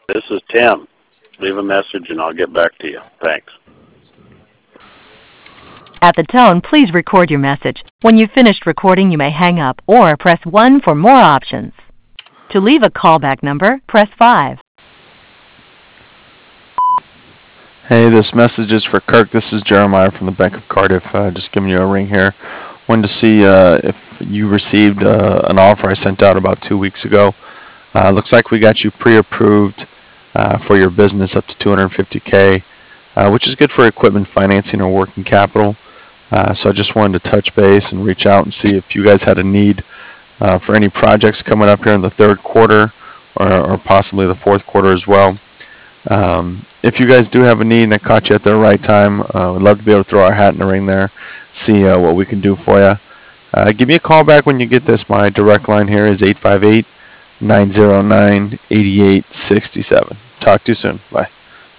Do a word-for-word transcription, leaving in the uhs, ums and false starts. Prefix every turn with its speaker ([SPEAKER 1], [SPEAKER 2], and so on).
[SPEAKER 1] This is Tim. Leave a message and I'll get back to you. Thanks.
[SPEAKER 2] At the tone, please record your message. When you've finished recording, you may hang up or press one for more options. To leave a callback number, press five.
[SPEAKER 3] Hey, this message is for Kirk. This is Jeremiah from the Bank of Cardiff. Uh, just giving you a ring here. Wanted to see uh, if you received uh, an offer I sent out about two weeks ago. Uh, looks like we got you pre-approved uh, for your business up to two hundred fifty K, uh, which is good for equipment financing or working capital. Uh, so I just wanted to touch base and reach out and see if you guys had a need uh, for any projects coming up here in the third quarter or, or possibly the fourth quarter as well. Um, if you guys do have a need and I caught you at the right time, uh, we'd love to be able to throw our hat in the ring there, see uh, what we can do for you. Uh, give me a call back when you get this. My direct line here is eight five eight, nine zero nine, eight eight six seven. Talk to you soon. Bye.